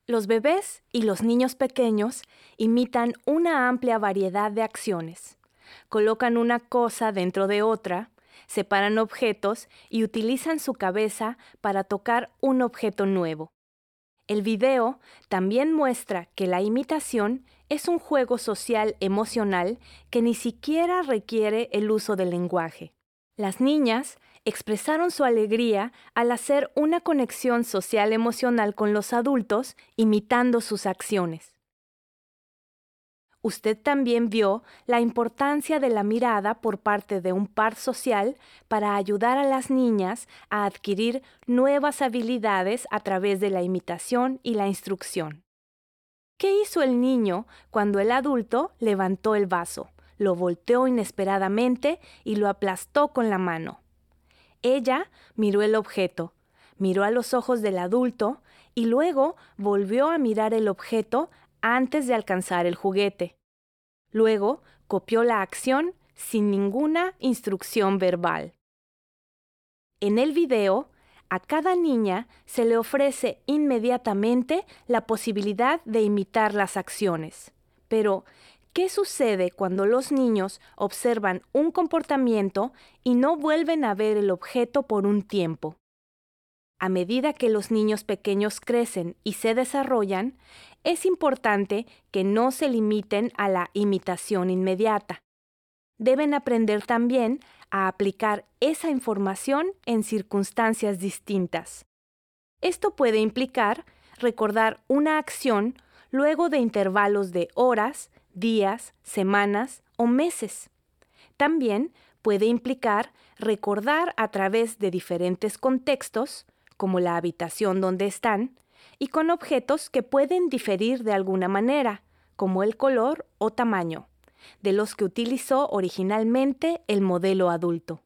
Los bebés y los niños pequeños imitan una amplia variedad de acciones. Colocan una cosa dentro de otra, separan objetos y utilizan su cabeza para tocar un objeto nuevo. El video también muestra que la imitación es un juego social emocional que ni siquiera requiere el uso del lenguaje. Las niñas expresaron su alegría al hacer una conexión social emocional con los adultos imitando sus acciones. Usted también vio la importancia de la mirada por parte de un par social para ayudar a las niñas a adquirir nuevas habilidades a través de la imitación y la instrucción. ¿Qué hizo el niño cuando el adulto levantó el vaso, lo volteó inesperadamente y lo aplastó con la mano? Ella miró el objeto, miró a los ojos del adulto y luego volvió a mirar el objeto antes de alcanzar el juguete. Luego copió la acción sin ninguna instrucción verbal. En el video, a cada niña se le ofrece inmediatamente la posibilidad de imitar las acciones. Pero, ¿qué sucede cuando los niños observan un comportamiento y no vuelven a ver el objeto por un tiempo? A medida que los niños pequeños crecen y se desarrollan, es importante que no se limiten a la imitación inmediata. Deben aprender también a aplicar esa información en circunstancias distintas. Esto puede implicar recordar una acción luego de intervalos de horas, días, semanas o meses. También puede implicar recordar a través de diferentes contextos, como la habitación donde están, y con objetos que pueden diferir de alguna manera, como el color o tamaño, de los que utilizó originalmente el modelo adulto.